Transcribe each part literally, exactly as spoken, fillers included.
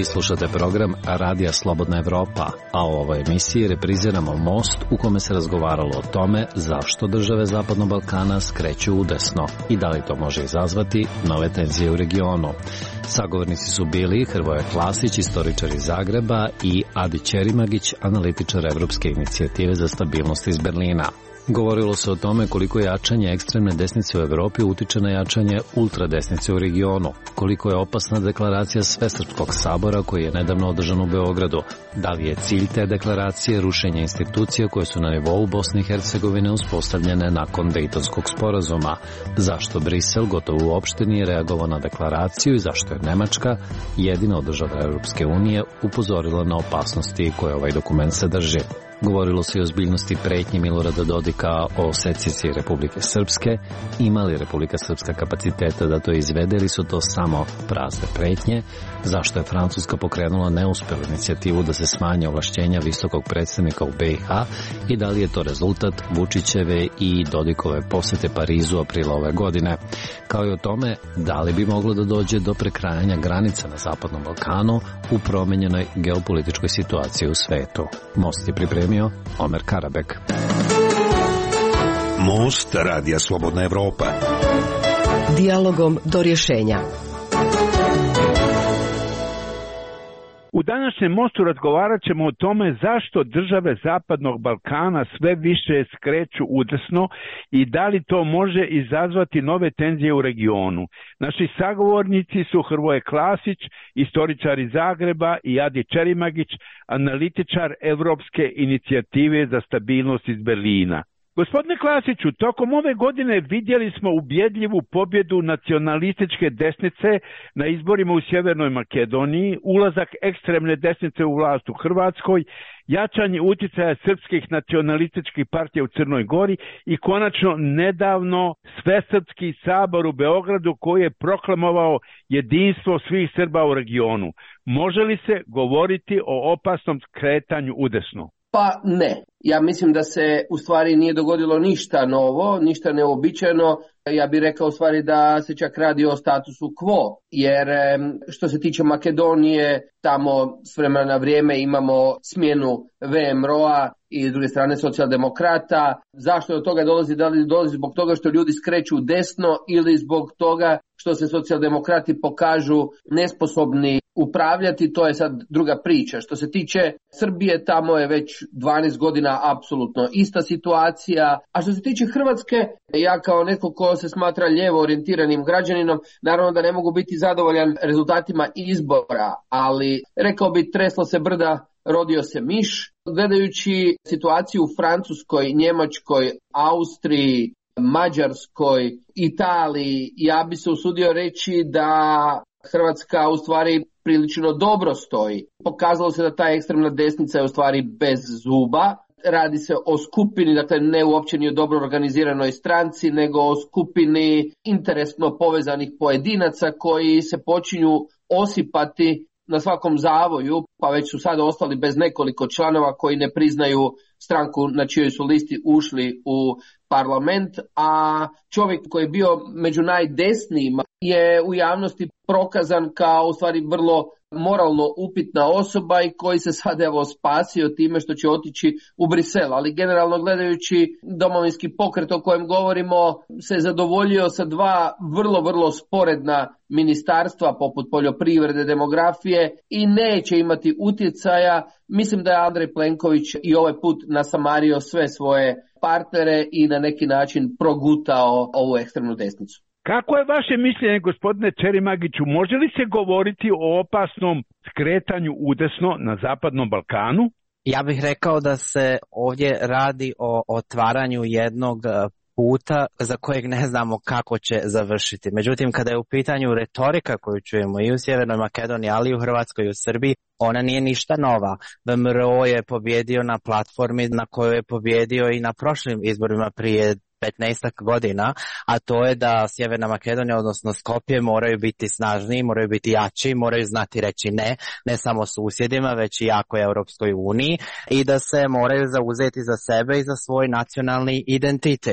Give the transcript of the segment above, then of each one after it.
slušate program Radija Slobodna Evropa, a u ovoj emisiji repriziramo Most u kome se razgovaralo o tome zašto države Zapadnog Balkana skreću udesno i da li to može izazvati nove tenzije u regionu. Sagovornici su bili Hrvoje Klasić, istoričar iz Zagreba, i Adi Ćerimagić, analitičar Evropske inicijative za stabilnost iz Berlina. Govorilo se o tome koliko jačanje ekstremne desnice u Evropi utiče na jačanje ultradesnice u regionu, koliko je opasna deklaracija Svesrpskog sabora koji je nedavno održan u Beogradu, da li je cilj te deklaracije rušenje institucija koje su na nivou Bosne i Hercegovine uspostavljene nakon Dejtonskog sporazuma, zašto Brisel gotovo uopšte nije reagovao na deklaraciju i zašto je Nemačka, jedina od država Europske unije, upozorila na opasnosti koje ovaj dokument sadrži. Govorilo se i o ozbiljnosti pretnji Milorada Dodika o secesiji Republike Srpske, ima li Republika Srpska kapaciteta da to izvede ili su to samo prazne pretnje, zašto je Francuska pokrenula neuspelu inicijativu da se smanje ovlašćenja visokog predstavnika u be i ha i da li je to rezultat Vučićeve i Dodikove posete Parizu aprila ove godine, kao i o tome da li bi moglo da dođe do prekrajanja granica na Zapadnom Balkanu u promenjenoj geopolitičkoj situaciji u svetu. Most je pripremio Omer Karabek. Most Radija Slobodna Evropa. Dijalogom do rješenja. U današnjem Mostu razgovarat ćemo o tome zašto države Zapadnog Balkana sve više skreću udesno i da li to može izazvati nove tenzije u regionu. Naši sagovornici su Hrvoje Klasić, istoričar iz Zagreba, i Adi Ćerimagić, analitičar Evropske inicijative za stabilnost iz Berlina. Gospodine Klasiću, tokom ove godine vidjeli smo ubjedljivu pobjedu nacionalističke desnice na izborima u Sjevernoj Makedoniji, ulazak ekstremne desnice u vlast u Hrvatskoj, jačanje utjecaja srpskih nacionalističkih partija u Crnoj Gori i konačno nedavno Svesrpski sabor u Beogradu koji je proklamovao jedinstvo svih Srba u regionu. Može li se govoriti o opasnom skretanju udesno? Pa ne. Ja mislim da se u stvari nije dogodilo ništa novo, ništa neobičajno. Ja bih rekao u stvari da se čak radi o statusu quo, jer što se tiče Makedonije, tamo s vremena na vrijeme imamo smjenu ve em er o-a i s druge strane socijaldemokrata. Zašto do toga dolazi? Da li dolazi zbog toga što ljudi skreću desno ili zbog toga što se socijaldemokrati pokažu nesposobni upravljati, to je sad druga priča. Što se tiče Srbije, tamo je već dvanaest godina apsolutno ista situacija. A što se tiče Hrvatske, ja kao netko ko se smatra lijevo orijentiranim građaninom, naravno da ne mogu biti zadovoljan rezultatima izbora, ali rekao bi treslo se brda, rodio se miš. Gledajući situaciju u Francuskoj, Njemačkoj, Austriji, Mađarskoj, Italiji, ja bi se usudio reći da Hrvatska u stvari prilično dobro stoji. Pokazalo se da ta ekstremna desnica je u stvari bez zuba. Radi se o skupini, dakle ne uopće ni o dobro organiziranoj stranci, nego o skupini interesno povezanih pojedinaca koji se počinju osipati na svakom zavoju, pa već su sada ostali bez nekoliko članova koji ne priznaju stranku na čijoj su listi ušli u parlament, a čovjek koji je bio među najdesnijima je u javnosti prokazan kao u stvari vrlo moralno upitna osoba i koji se sad evo spasio time što će otići u Brisel. Ali generalno gledajući Domovinski pokret o kojem govorimo se zadovoljio sa dva vrlo, vrlo sporedna ministarstva poput poljoprivrede, demografije i neće imati utjecaja. Mislim da je Andrej Plenković i ovaj put nasamario sve svoje partnere i na neki način progutao ovu ekstremnu desnicu. Kako je vaše mišljenje, gospodine Ćerimagiću, može li se govoriti o opasnom skretanju udesno na Zapadnom Balkanu? Ja bih rekao da se ovdje radi o otvaranju jednog puta za kojeg ne znamo kako će završiti. Međutim, kada je u pitanju retorika koju čujemo i u Sjevernoj Makedoniji, ali i u Hrvatskoj i u Srbiji, ona nije ništa nova. ve em er o je pobjedio na platformi na kojoj je pobjedio i na prošlim izborima prije petnaestak godina, a to je da Sjeverna Makedonija, odnosno Skopje, moraju biti snažniji, moraju biti jači, moraju znati reći ne, ne samo susjedima, već i jakoj Europskoj uniji, i da se moraju zauzeti za sebe i za svoj nacionalni identitet.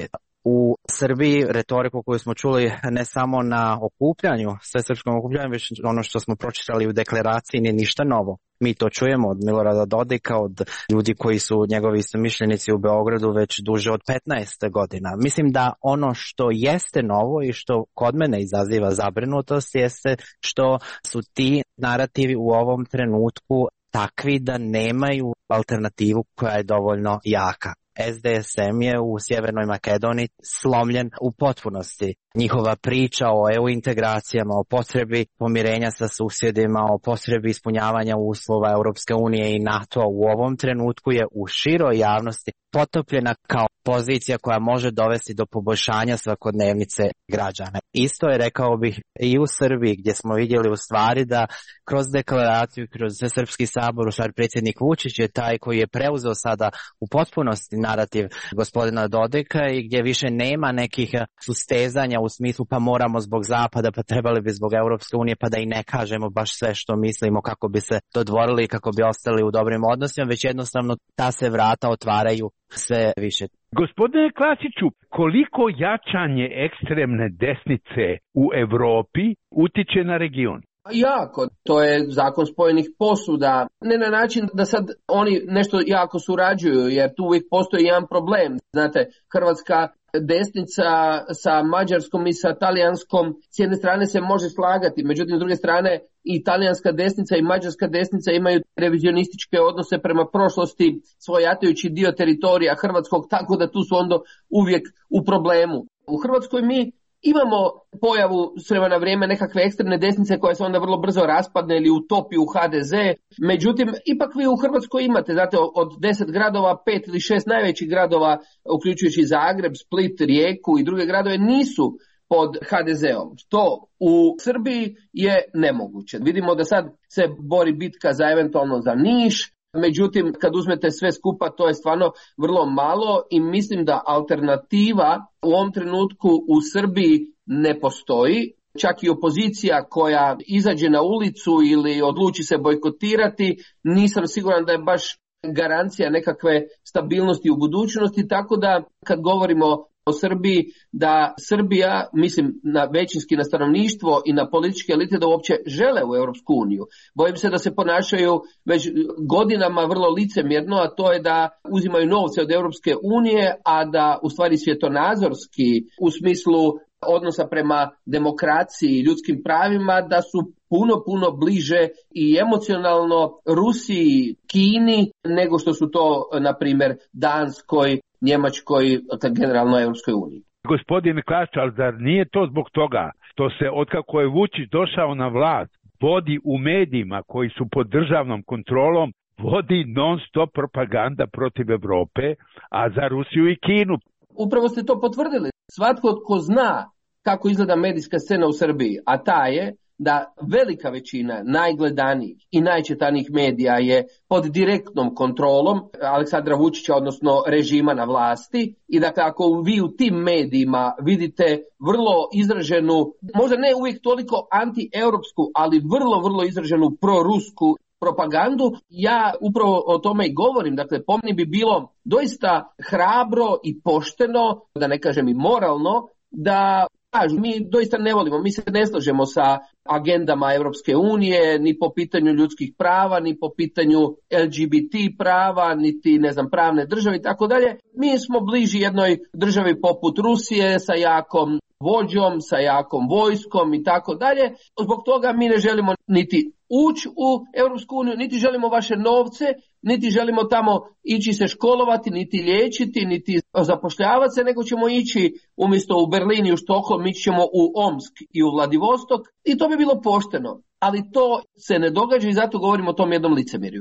u Srbiji retoriku koju smo čuli ne samo na okupljanju, svesrpskom okupljanju, već ono što smo pročitali u deklaraciji nije ništa novo. Mi to čujemo od Milorada Dodika, od ljudi koji su njegovi istomišljenici u Beogradu već duže od petnaest godina. Mislim da ono što jeste novo i što kod mene izaziva zabrinutost jeste što su ti narativi u ovom trenutku takvi da nemaju alternativu koja je dovoljno jaka. S D S M je u Sjevernoj Makedoniji slomljen u potpunosti. Njihova priča o E U integracijama, o potrebi pomirenja sa susjedima, o potrebi ispunjavanja uslova Europske unije i NATO u ovom trenutku je u široj javnosti potopljena kao pozicija koja može dovesti do poboljšanja svakodnevnice građana. Isto je, rekao bih, i u Srbiji, gdje smo vidjeli u stvari da kroz deklaraciju, kroz Srpski sabor, u stvari predsjednik Vučić je taj koji je preuzeo sada u potpunosti narativ gospodina Dodika i gdje više nema nekih sustezanja u smislu pa moramo zbog Zapada, pa trebali bi zbog Europske unije, pa da i ne kažemo baš sve što mislimo kako bi se dodvorili i kako bi ostali u dobrim odnosima, već jednostavno ta se vrata otvaraju sve više. Gospodine Klasiću, koliko jačanje ekstremne desnice u Europi utiče na region? Jako, to je zakon spojenih posuda, ne na način da sad oni nešto jako surađuju, jer tu uvijek postoji jedan problem. Znate, hrvatska desnica sa mađarskom i sa talijanskom s jedne strane se može slagati, međutim s druge strane i talijanska desnica i mađarska desnica imaju revizionističke odnose prema prošlosti, svojatajući dio teritorija hrvatskog, tako da tu su onda uvijek u problemu. U Hrvatskoj mi imamo pojavu s vremena na vrijeme nekakve ekstremne desnice koja se onda vrlo brzo raspadne ili utopi u H D Z. Međutim, ipak vi u Hrvatskoj imate, znate, od deset gradova, pet ili šest najvećih gradova, uključujući Zagreb, Split, Rijeku i druge gradove, nisu pod H D Z-om. Što u Srbiji je nemoguće. Vidimo da sad se bori bitka za eventualno za Niš, međutim, kad uzmete sve skupa, to je stvarno vrlo malo i mislim da alternativa u ovom trenutku u Srbiji ne postoji. Čak i opozicija koja izađe na ulicu ili odluči se bojkotirati, nisam siguran da je baš garancija nekakve stabilnosti u budućnosti, tako da kad govorimo o Srbiji, da Srbija, mislim na većinski na stanovništvo i na političke elite, da uopće žele u Europsku uniju. Bojim se da se ponašaju već godinama vrlo licemjerno, a to je da uzimaju novce od Europske unije, a da u stvari svjetonazorski u smislu odnosa prema demokraciji i ljudskim pravima, da su puno, puno bliže i emocionalno Rusiji, Kini, nego što su to, na primjer, Danskoj, Njemačkoj, generalno Europskoj uniji. Gospodine Klasić, ali zar nije to zbog toga što se, otkako je Vučić došao na vlast, vodi u medijima koji su pod državnom kontrolom, vodi non stop propaganda protiv Europe, a za Rusiju i Kinu? Upravo ste to potvrdili. Svatko tko zna kako izgleda medijska scena u Srbiji, a ta je da velika većina najgledanijih i najčitanijih medija je pod direktnom kontrolom Aleksandra Vučića, odnosno režima na vlasti. I dakle, ako vi u tim medijima vidite vrlo izraženu, možda ne uvijek toliko anti-europsku, ali vrlo, vrlo izraženu prorusku propagandu, ja upravo o tome i govorim. Dakle, po meni bi bilo doista hrabro i pošteno, da ne kažem i moralno, da kažu, mi doista ne volimo, mi se ne slažemo sa agendama Europske unije, ni po pitanju ljudskih prava, ni po pitanju L G B T prava, niti ne znam pravne države i tako dalje. Mi smo bliži jednoj državi poput Rusije sa jakom vođom, sa jakom vojskom i tako dalje. Zbog toga mi ne želimo niti ući u Europsku uniju, niti želimo vaše novce, niti želimo tamo ići se školovati, niti liječiti, niti zapošljavati se, nego ćemo ići umjesto u Berlin i u Štokholm, ići ćemo u Omsk i u Vladivostok i to bi bilo pošteno. Ali to se ne događa i zato govorimo o tom jednom licemjerju.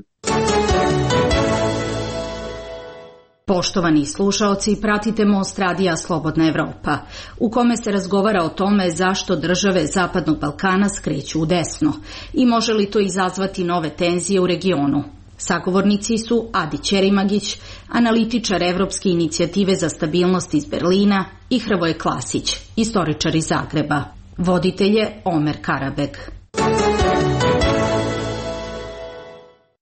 Poštovani slušaoci, pratite Most radija Slobodna Evropa, u kome se razgovara o tome zašto države Zapadnog Balkana skreću u desno i može li to izazvati nove tenzije u regionu. Sagovornici su Adi Ćerimagić, analitičar Evropske inicijative za stabilnost iz Berlina, i Hrvoje Klasić, istoričar iz Zagreba. Voditelj je Omer Karabek.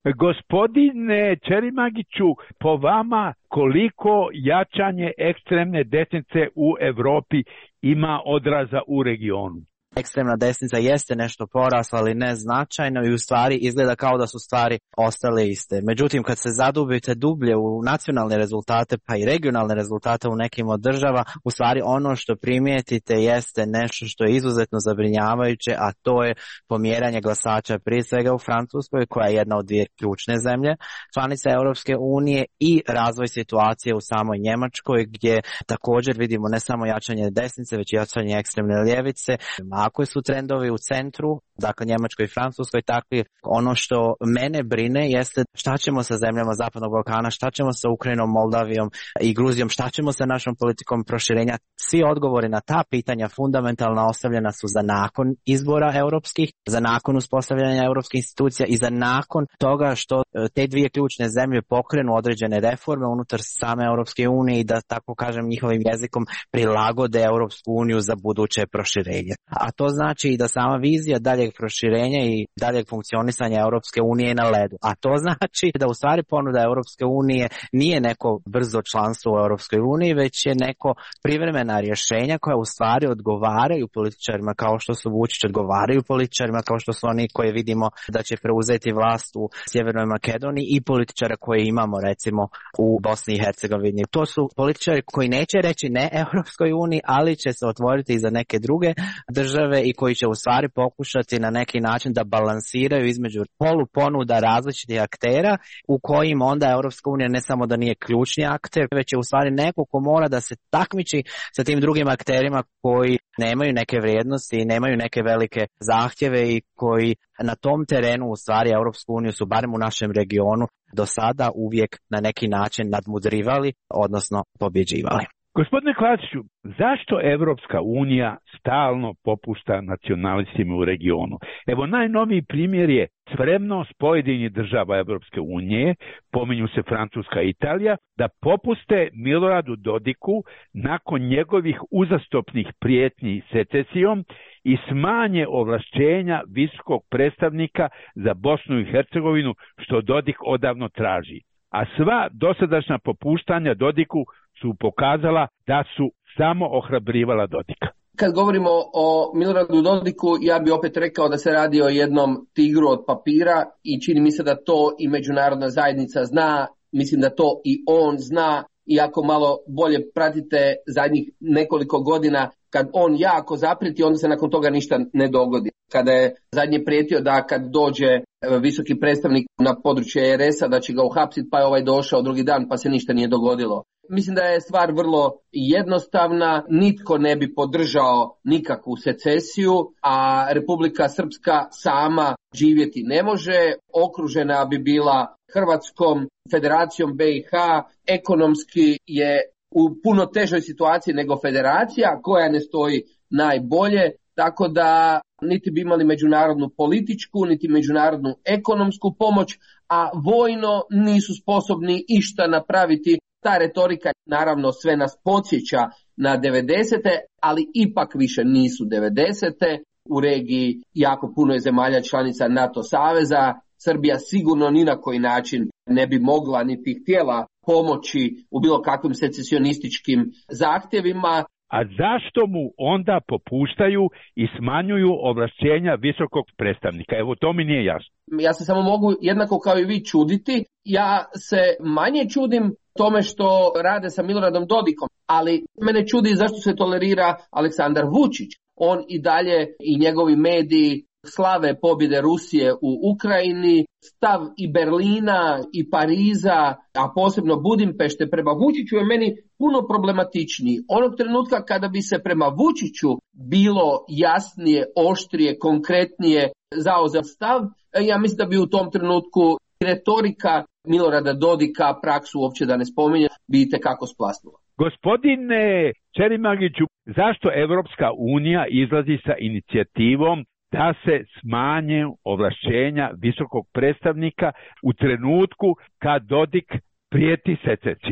Gospodine Čerimagiću, po vama koliko jačanje ekstremne desnice u Europi ima odraza u regionu? Ekstremna desnica jeste nešto porasla, ali ne značajno i u stvari izgleda kao da su stvari ostale iste. Međutim, kad se zadubite dublje u nacionalne rezultate pa i regionalne rezultate u nekim od država, u stvari ono što primijetite jeste nešto što je izuzetno zabrinjavajuće, a to je pomjeranje glasača prije svega u Francuskoj, koja je jedna od dvije ključne zemlje članice Europske unije, i razvoj situacije u samoj Njemačkoj, gdje također vidimo ne samo jačanje desnice, već i jačanje ekstremne ljevice. Ako su trendovi u centru, dakle Njemačkoj i Francuskoj takvi, ono što mene brine jeste šta ćemo sa zemljama Zapadnog Balkana, šta ćemo sa Ukrajinom, Moldavijom i Gruzijom, šta ćemo sa našom politikom proširenja. Svi odgovori na ta pitanja fundamentalno ostavljena su za nakon izbora europskih, za nakon uspostavljanja europskih institucija i za nakon toga što te dvije ključne zemlje pokrenu određene reforme unutar same Europske unije i da, tako kažem njihovim jezikom, prilagode Europsku uniju za buduće proširenje. A to znači i da sama vizija daljeg proširenja i daljeg funkcionisanja Europske unije je na ledu. A to znači da u stvari ponuda Europske unije nije neko brzo članstvo u Europskoj uniji, već je neko privremena rješenja koja u stvari odgovaraju političarima kao što su Vučić, odgovaraju političarima kao što su oni koje vidimo da će preuzeti vlast u Sjevernoj Makedoniji i političara koje imamo recimo u Bosni i Hercegovini. To su političari koji neće reći ne Europskoj uniji, ali će se otvoriti i za neke druge države i koji će u stvari pokušati na neki način da balansiraju između poluponuda različitih aktera u kojim onda Europska unija ne samo da nije ključni akter, već je u stvari neko ko mora da se takmiči sa tim drugim akterima koji nemaju neke vrijednosti i nemaju neke velike zahtjeve i koji na tom terenu u stvari Europsku uniju su barem u našem regionu do sada uvijek na neki način nadmudrivali, odnosno pobjeđivali. Gospodine Klasiću, zašto Evropska unija stalno popušta nacionalistima u regionu? Evo, najnoviji primjer je spremnost pojedinih država Evropske unije, pominju se Francuska i Italija, da popuste Miloradu Dodiku nakon njegovih uzastopnih prijetnji secesijom i smanje ovlašćenja visokog predstavnika za Bosnu i Hercegovinu, što Dodik odavno traži. A sva dosadašnja popuštanja Dodiku su pokazala da su samo ohrabrivala Dodika. Kad govorimo o Miloradu Dodiku, ja bih opet rekao da se radi o jednom tigru od papira i čini mi se da to i međunarodna zajednica zna, mislim da to i on zna, i ako malo bolje pratite zadnjih nekoliko godina, kad on jako zaprijeti, onda se nakon toga ništa ne dogodi. Kada je zadnje prijetio da kad dođe visoki predstavnik na područje R S-a da će ga uhapsiti, pa je ovaj došao drugi dan pa se ništa nije dogodilo. Mislim da je stvar vrlo jednostavna, nitko ne bi podržao nikakvu secesiju, a Republika Srpska sama živjeti ne može, okružena bi bila Hrvatskom, Federacijom B i H, ekonomski je u puno težoj situaciji nego federacija koja ne stoji najbolje, tako da niti bi imali međunarodnu političku, niti međunarodnu ekonomsku pomoć, a vojno nisu sposobni išta napraviti. Ta retorika naravno sve nas podsjeća na devedesete, ali ipak više nisu devedesete. U regiji jako puno je zemalja članica NATO saveza. Srbija sigurno ni na koji način ne bi mogla niti htjela pomoći u bilo kakvim secesionističkim zahtjevima. A zašto mu onda popuštaju i smanjuju ovlašćenja visokog predstavnika? Evo, to mi nije jasno. Ja se samo mogu jednako kao i vi čuditi. Ja se manje čudim tome što rade sa Miloradom Dodikom, ali mene čudi zašto se tolerira Aleksandar Vučić. On i dalje i njegovi mediji slave pobjede Rusije u Ukrajini, stav i Berlina i Pariza, a posebno Budimpešte prema Vučiću je meni puno problematičniji. Onog trenutka kada bi se prema Vučiću bilo jasnije, oštrije, konkretnije zauzeo stav, ja mislim da bi u tom trenutku retorika Milorada Dodika, praksu uopće da ne spominje, bi itekako splasnula. Gospodine Čerimagiću, zašto Evropska unija izlazi sa inicijativom da se smanje ovlašćenja visokog predstavnika u trenutku kad Dodik prijeti secesijom?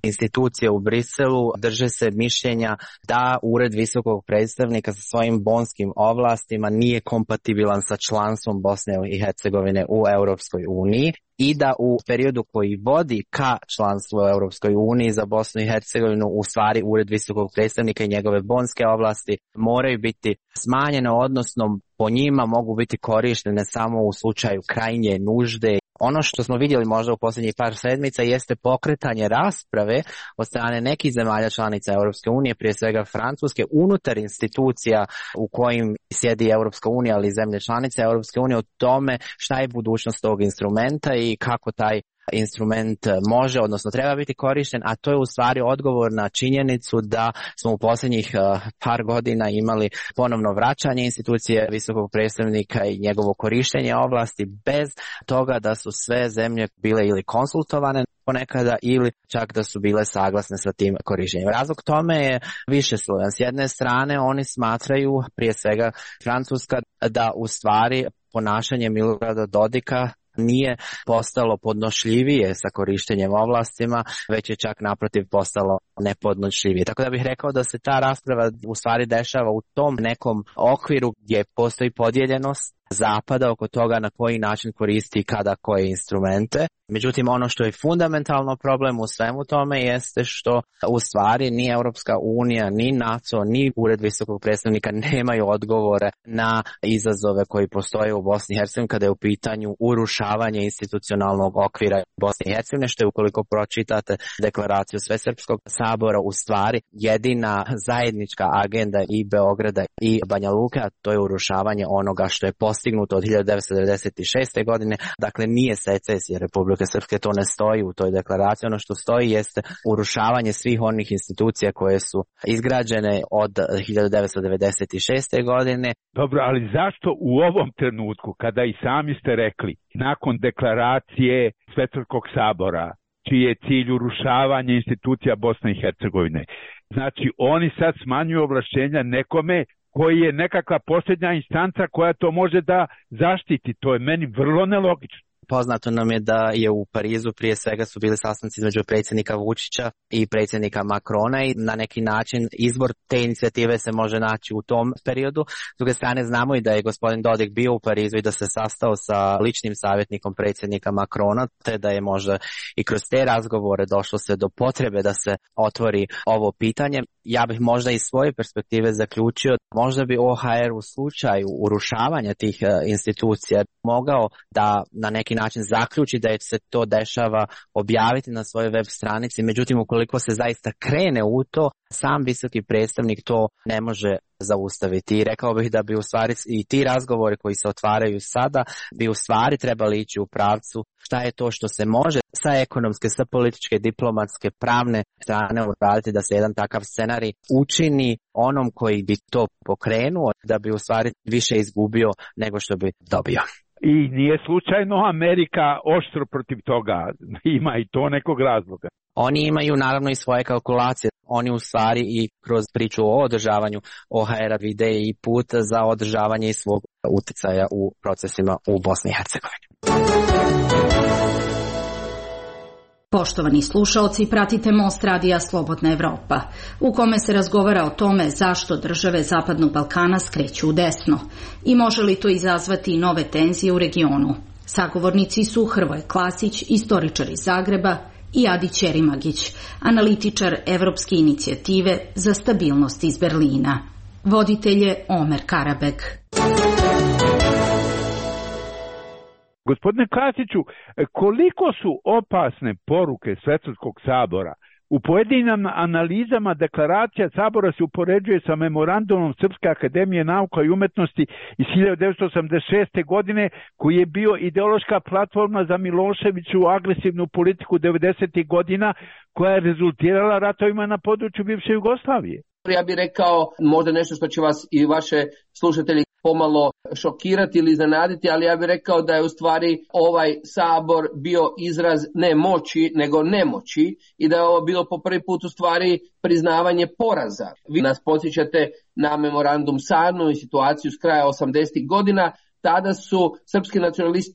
institucije u Briselu drže se mišljenja da Ured visokog predstavnika sa svojim bonskim ovlastima nije kompatibilan sa članstvom Bosne i Hercegovine u Europskoj uniji i da u periodu koji vodi ka članstvu u Europskoj uniji za Bosnu i Hercegovinu u stvari Ured visokog predstavnika i njegove bonske ovlasti moraju biti smanjene, odnosno po njima mogu biti korištene samo u slučaju krajnje nužde. Ono što smo vidjeli možda u posljednjih par sedmica jeste pokretanje rasprave od strane nekih zemalja članica Europske unije, prije svega Francuske, unutar institucija u kojim sjedi Europska unija, ali i zemlje članice Europske unije, o tome šta je budućnost tog instrumenta i kako taj instrument može, odnosno treba biti korišten, a to je u stvari odgovor na činjenicu da smo u posljednjih uh, par godina imali ponovno vraćanje institucije visokog predstavnika i njegovo korištenje ovlasti bez toga da su sve zemlje bile ili konsultovane ponekada ili čak da su bile saglasne sa tim korištenjem. Razlog tome je višeslojan. S jedne strane oni smatraju, prije svega Francuska, da u stvari ponašanje Milorada Dodika nije postalo podnošljivije sa korištenjem ovlastima, već je čak naprotiv postalo nepodnošljivije. Tako da bih rekao da se ta rasprava u stvari dešava u tom nekom okviru gdje postoji podijeljenost Zapada oko toga na koji način koristi i kada koje instrumente. Međutim, ono što je fundamentalno problem u svemu tome jeste što u stvari ni Europska unija, ni NATO, ni Ured visokog predstavnika nemaju odgovore na izazove koji postoje u Bosni i Hercegovini kada je u pitanju urušavanje institucionalnog okvira Bosne i Hercegovine, što je ukoliko pročitate deklaraciju Svesrpskog sabora u stvari jedina zajednička agenda i Beograda i Banja Luke, a to je urušavanje onoga što je postignuto od hiljadu devetsto devedeset šeste. godine. Dakle, nije secesija Republike Srpske, to ne stoji u toj deklaraciji. Ono što stoji jeste urušavanje svih onih institucija koje su izgrađene od hiljadu devetsto devedeset šeste. godine. Dobro, ali zašto u ovom trenutku, kada i sami ste rekli, nakon deklaracije Svesrpskog sabora, čiji je cilj urušavanje institucija Bosne i Hercegovine, znači oni sad smanjuju ovlašćenja nekome koji je nekakva posljednja instanca koja to može da zaštiti. To je meni vrlo nelogično. Poznato nam je da je u Parizu prije svega su bili sastanci između predsjednika Vučića i predsjednika Makrona i na neki način izbor te inicijative se može naći u tom periodu. S druge strane znamo i da je gospodin Dodik bio u Parizu i da se sastao sa ličnim savjetnikom predsjednika Makrona, te da je možda i kroz te razgovore došlo se do potrebe da se otvori ovo pitanje. Ja bih možda iz svoje perspektive zaključio, možda bi O H R u slučaju urušavanja tih institucija mogao da na neki način zaključi da je se to dešava objaviti na svojoj web stranici, međutim ukoliko se zaista krene u to, sam visoki predstavnik to ne može zaustaviti. I rekao bih da bi u stvari i ti razgovori koji se otvaraju sada bi u stvari trebali ići u pravcu šta je to što se može sa ekonomske, sa političke, diplomatske, pravne strane uraditi da se jedan takav scenarij učini onom koji bi to pokrenuo, da bi u stvari više izgubio nego što bi dobio. I nije slučajno Amerika oštro protiv toga, ima i to nekog razloga. Oni imaju naravno i svoje kalkulacije. Oni u stvari i kroz priču o održavanju O H R-a vide i put za održavanje i svog utjecaja u procesima u Bosni i Hercegovini. Poštovani slušaoci, pratite Most radija Slobodna Evropa, u kome se razgovara o tome zašto države Zapadnog Balkana skreću u desno i može li to izazvati nove tenzije u regionu. Sagovornici su Hrvoje Klasić, istoričar iz Zagreba, i Adi Ćerimagić, analitičar Evropske inicijative za stabilnost iz Berlina. Voditelj je Omer Karabeg. Gospodine Klasiću, koliko su opasne poruke Svesrpskog sabora? U pojedinim analizama deklaracija sabora se upoređuje sa memorandumom Srpske akademije nauka i umetnosti iz hiljadu devetsto osamdeset šeste. godine, koji je bio ideološka platforma za Miloševiću agresivnu politiku devedesetih godina, koja je rezultirala ratovima na području bivše Jugoslavije. Ja bih rekao možda nešto što će vas i vaše slušatelji pomalo šokirati ili iznenaditi, ali ja bih rekao da je u stvari ovaj sabor bio izraz ne moći, nego nemoći i da je ovo bilo po prvi put u stvari priznavanje poraza. Vi nas podsjećate na memorandum Sarnu i situaciju s kraja osamdesetih godina. Tada su srpski nacionalisti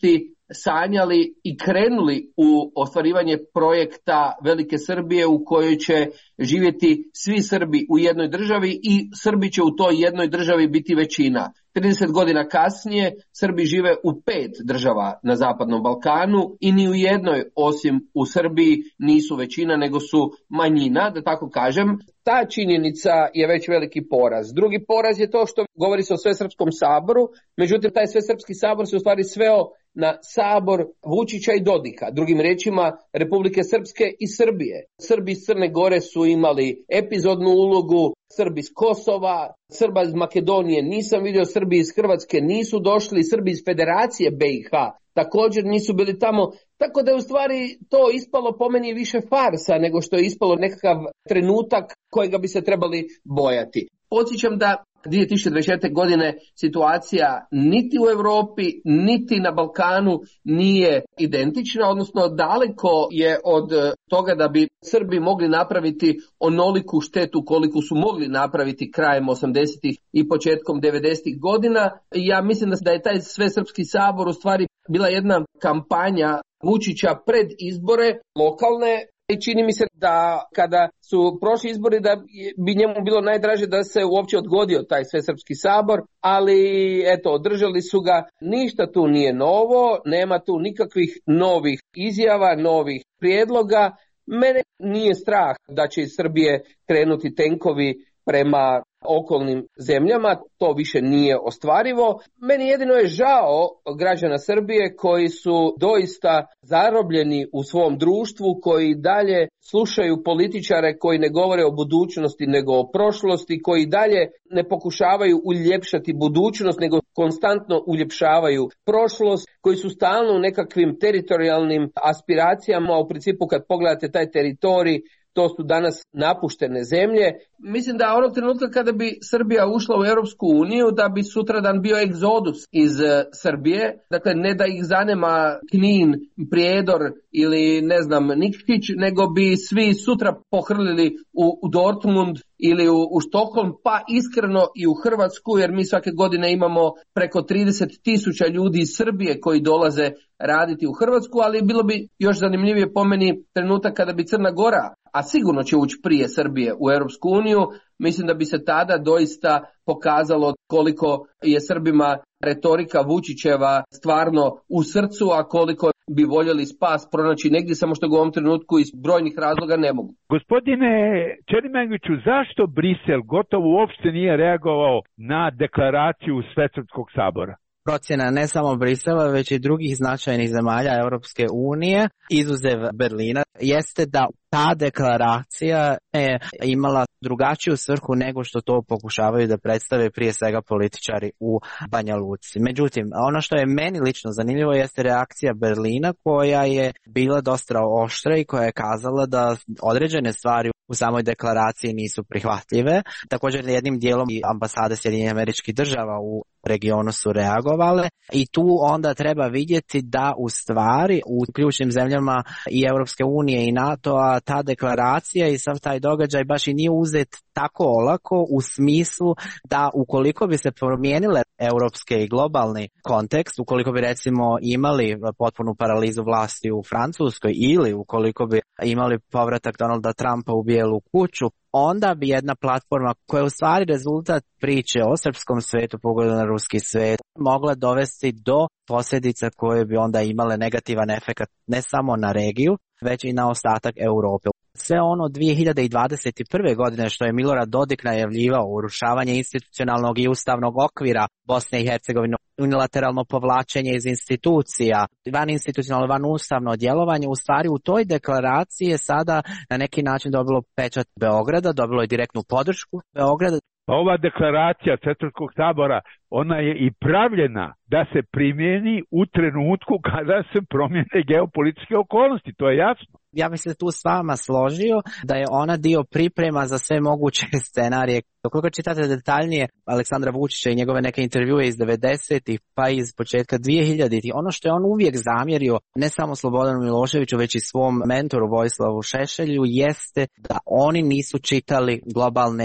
sanjali i krenuli u ostvarivanje projekta Velike Srbije u kojoj će živjeti svi Srbi u jednoj državi i Srbi će u toj jednoj državi biti većina. trideset godina kasnije Srbi žive u pet država na Zapadnom Balkanu i ni u jednoj osim u Srbiji nisu većina nego su manjina, da tako kažem. Ta činjenica je već veliki poraz. Drugi poraz je to što govori se o Svesrpskom saboru, međutim taj Svesrpski sabor se u stvari sveo na sabor Vučića i Dodika, drugim riječima Republike Srpske i Srbije. Srbi iz Crne Gore su imali epizodnu ulogu, Srbi iz Kosova, Srba iz Makedonije nisam vidio, Srbi iz Hrvatske nisu došli, Srbi iz Federacije B i H također nisu bili tamo, tako da je u stvari to ispalo po meni više farsa nego što je ispalo nekakav trenutak kojega bi se trebali bojati. Podsjećam da dvije tisuće dvadeset četvrte. godine situacija niti u Europi, niti na Balkanu nije identična, odnosno daleko je od toga da bi Srbi mogli napraviti onoliku štetu koliko su mogli napraviti krajem osamdesetih i početkom devedesetih godina. Ja mislim da je taj Svesrpski sabor u stvari bila jedna kampanja Vučića pred izbore lokalne. I čini mi se da kada su prošli izbori da bi njemu bilo najdraže da se uopće odgodio taj Svesrpski sabor, ali eto, održali su ga. Ništa tu nije novo, nema tu nikakvih novih izjava, novih prijedloga. Mene nije strah da će iz Srbije krenuti tenkovi prema okolnim zemljama, to više nije ostvarivo. Meni jedino je žao građana Srbije koji su doista zarobljeni u svom društvu, koji dalje slušaju političare koji ne govore o budućnosti nego o prošlosti, koji dalje ne pokušavaju uljepšati budućnost nego konstantno uljepšavaju prošlost, koji su stalno u nekakvim teritorijalnim aspiracijama. U principu kad pogledate taj teritorij, to su danas napuštene zemlje. Mislim da onog trenutka kada bi Srbija ušla u Europsku uniju, da bi sutradan bio egzodus iz Srbije. Dakle, ne da ih zanema Knin, Prijedor ili ne znam Nikšić, nego bi svi sutra pohrlili u, u Dortmund ili u, u Štokholm, pa iskreno i u Hrvatsku, jer mi svake godine imamo preko trideset tisuća ljudi iz Srbije koji dolaze raditi u Hrvatsku, ali bilo bi još zanimljivije po meni trenutak kada bi Crna Gora, a sigurno će ući prije Srbije u Europsku uniju, mislim da bi se tada doista pokazalo koliko je Srbima retorika Vučićeva stvarno u srcu, a koliko bi voljeli spas pronaći negdje, samo što ga u ovom trenutku iz brojnih razloga ne mogu. Gospodine Čerimengiću, zašto Brisel gotovo uopšte nije reagovao na deklaraciju Svesrpskog sabora? Procjena ne samo Brisela, već i drugih značajnih zemalja Europske unije, izuzev Berlina, jeste da ta deklaracija je imala drugačiju svrhu nego što to pokušavaju da predstave prije svega političari u Banja Luci. Međutim, ono što je meni lično zanimljivo jeste reakcija Berlina, koja je bila dosta oštra i koja je kazala da određene stvari u samoj deklaraciji nisu prihvatljive. Također jednim dijelom i ambasade Sjedinjenih Američkih Država u regionu su reagovale i tu onda treba vidjeti da u stvari u ključnim zemljama i Europske unije i NATO-a ta deklaracija i sav taj događaj baš i nije uzet tako olako, u smislu da ukoliko bi se promijenile europske i globalni kontekst, ukoliko bi recimo imali potpunu paralizu vlasti u Francuskoj ili ukoliko bi imali povratak Donalda Trumpa u Bijelu kuću, onda bi jedna platforma koja je u stvari rezultat priče o srpskom svetu, pogledu na ruski svet, mogla dovesti do posljedica koje bi onda imale negativan efekt ne samo na regiju, već i na ostatak Europe. Sve ono dvije hiljade dvadeset prve. godine što je Milorad Dodik najavljivao, urušavanje institucionalnog i ustavnog okvira Bosne i Hercegovine, unilateralno povlačenje iz institucija, van institucionalno, van ustavno djelovanje, u stvari u toj deklaraciji je sada na neki način dobilo pečat Beograda, dobilo je direktnu podršku Beograda. Pa ova deklaracija Svesrpskog sabora, ona je i pravljena da se primjeni u trenutku kada se promijene geopolitičke okolnosti, to je jasno. Ja bih se tu s vama složio da je ona dio priprema za sve moguće scenarije. Ukoliko čitate detaljnije Aleksandra Vučića i njegove neke intervjue iz devedesetih pa iz početka dvije hiljaditih, ono što je on uvijek zamjerio ne samo Slobodanu Miloševiću već i svom mentoru Vojislavu Šešelju jeste da oni nisu čitali globalne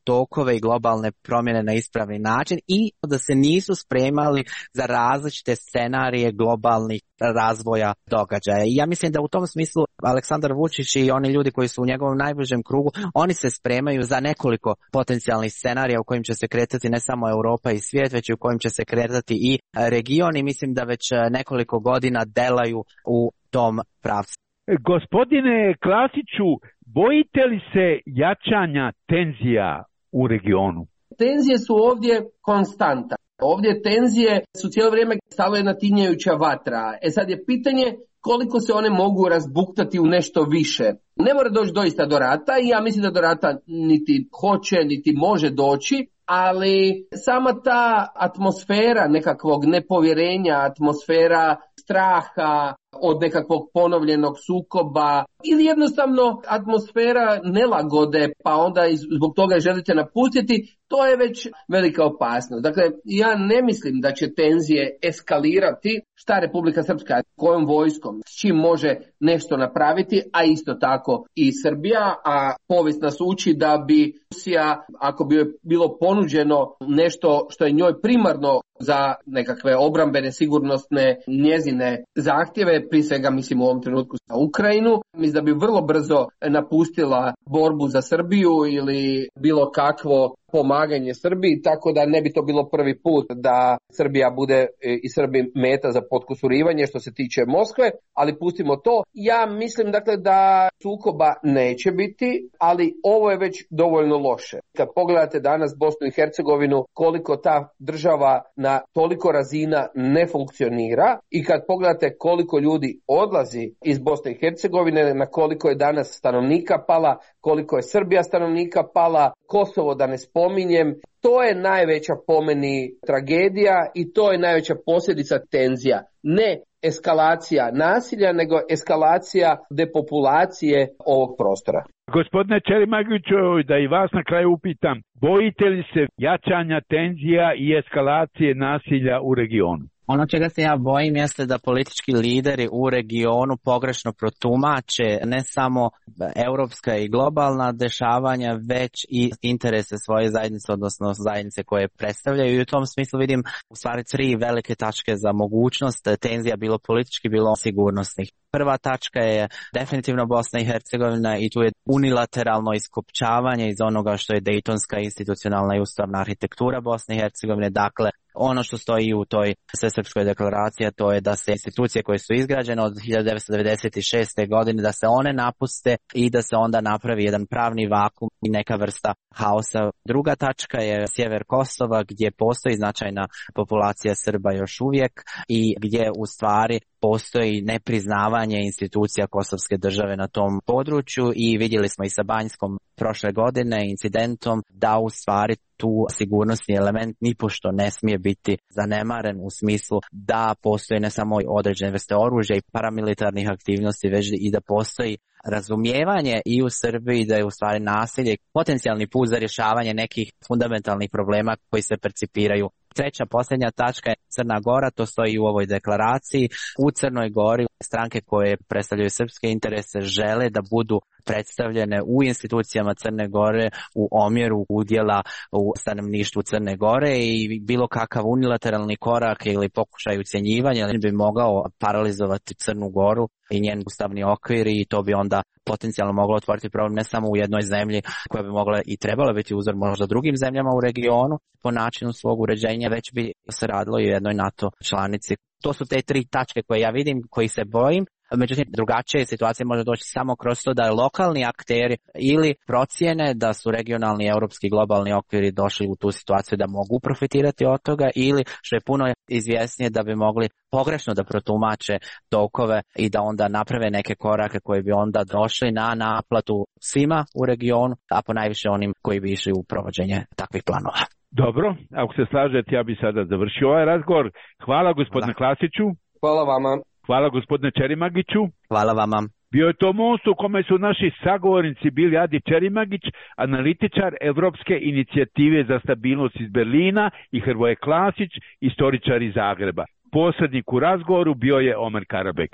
tokove i globalne promjene na ispravni način i da se nisu spremali za različite scenarije globalnih razvoja događaja. I ja mislim da u tom smislu Aleksandar Vučić i oni ljudi koji su u njegovom najbližem krugu, oni se spremaju za nekoliko potencijalnih scenarija u kojim će se kretati ne samo Europa i svijet, već i u kojim će se kretati i region i mislim da već nekoliko godina delaju u tom pravcu. Gospodine Klasiću, bojite li se jačanja tenzija u regionu? Tenzije su ovdje konstanta. Ovdje tenzije su cijelo vrijeme stalo jedna tinjajuća vatra. E sad je pitanje koliko se one mogu razbuktati u nešto više. Ne mora doći doista do rata i ja mislim da do rata niti hoće, niti može doći, ali sama ta atmosfera nekakvog nepovjerenja, atmosfera straha od nekakvog ponovljenog sukoba ili jednostavno atmosfera nelagode pa onda zbog toga želite napustiti, to je već velika opasnost. Dakle, ja ne mislim da će tenzije eskalirati. Šta Republika Srpska, kojom vojskom, s čim može nešto napraviti, a isto tako i Srbija, a povijest nas uči da bi Rusija, ako bi bilo ponuđeno nešto što je njoj primarno za nekakve obrambene, sigurnosne njezine zahtjeve, prije svega mislim u ovom trenutku za Ukrajinu, mislim da bi vrlo brzo napustila borbu za Srbiju ili bilo kakvo pomaganje Srbiji, tako da ne bi to bilo prvi put da Srbija bude i Srbi meta za potkusurivanje što se tiče Moskve, ali pustimo to. Ja mislim dakle da sukoba neće biti, ali ovo je već dovoljno loše. Kad pogledate danas Bosnu i Hercegovinu, koliko ta država na toliko razina ne funkcionira i kad pogledate koliko ljudi odlazi iz Bosne i Hercegovine, na koliko je danas stanovnika pala, koliko je Srbija stanovnika pala, Kosovo da ne spominjem, to je najveća po meni tragedija i to je najveća posljedica tenzija. Ne eskalacija nasilja, nego eskalacija depopulacije ovog prostora. Gospodine Čerimagiću, da i vas na kraju upitam, bojite li se jačanja tenzija i eskalacije nasilja u regionu? Ono čega se ja bojim jeste da politički lideri u regionu pogrešno protumače ne samo europska i globalna dešavanja, već i interese svoje zajednice, odnosno zajednice koje predstavljaju. I u tom smislu vidim u stvari tri velike tačke za mogućnost tenzija, bilo politički, bilo sigurnosnih. Prva tačka je definitivno Bosna i Hercegovina i tu je unilateralno iskopčavanje iz onoga što je dejtonska institucionalna i ustavna arhitektura Bosne i Hercegovine. Dakle, ono što stoji u toj Svesrpskoj deklaraciji, a to je da se institucije koje su izgrađene od hiljadu devetsto devedeset šeste. godine, da se one napuste i da se onda napravi jedan pravni vakum i neka vrsta haosa. Druga tačka je sjever Kosova gdje postoji značajna populacija Srba još uvijek i gdje u stvari postoji nepriznavanje institucija kosovske države na tom području i vidjeli smo i sa Banjskom prošle godine incidentom da u stvari tu sigurnosni element nipošto ne smije biti zanemaren u smislu da postoji ne samo određene vrste oružja i paramilitarnih aktivnosti, već i da postoji razumijevanje i u Srbiji da je u stvari nasilje potencijalni put za rješavanje nekih fundamentalnih problema koji se percipiraju. Treća, posljednja tačka je Crna Gora, to stoji u ovoj deklaraciji. U Crnoj Gori stranke koje predstavljaju srpske interese žele da budu predstavljene u institucijama Crne Gore u omjeru udjela u stanovništvu Crne Gore i bilo kakav unilateralni korak ili pokušaj ucjenjivanja bi mogao paralizovati Crnu Goru i njen ustavni okvir i to bi onda potencijalno moglo otvoriti problem ne samo u jednoj zemlji koja bi mogla i trebala biti uzor možda drugim zemljama u regionu po načinu svog uređenja, već bi se radilo i u jednoj NATO članici. To su te tri tačke koje ja vidim, koji se bojim. Međutim, drugačije situacije može doći samo kroz to da lokalni akteri ili procjene da su regionalni, europski, globalni okviri došli u tu situaciju da mogu profitirati od toga ili što je puno izvjesnije da bi mogli pogrešno da protumače tokove i da onda naprave neke korake koji bi onda došli na naplatu svima u regionu, a po najviše onim koji bi išli u provođenje takvih planova. Dobro, ako se slažete, ja bi sada završio ovaj razgovor. Hvala gospodine Klasiću. Hvala vama. Hvala gospodine Čerimagiću. Hvala vama. Bio je to most u kome su naši sagovornici bili Adi Čerimagić, analitičar Evropske inicijative za stabilnost iz Berlina i Hrvoje Klasić, istoričar iz Zagreba. Posrednik u razgovoru bio je Omer Karabek.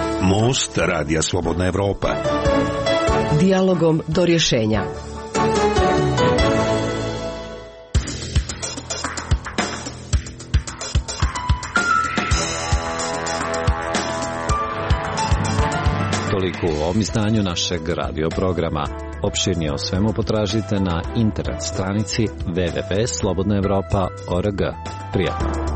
Most Radija Slobodna Evropa. Dijalogom do rješenja. toliko u ovom izdanju našeg radio programa. Opširnije o svemu potražite na internet stranici w w w tačka slobodna evropa tačka org. Prijatno!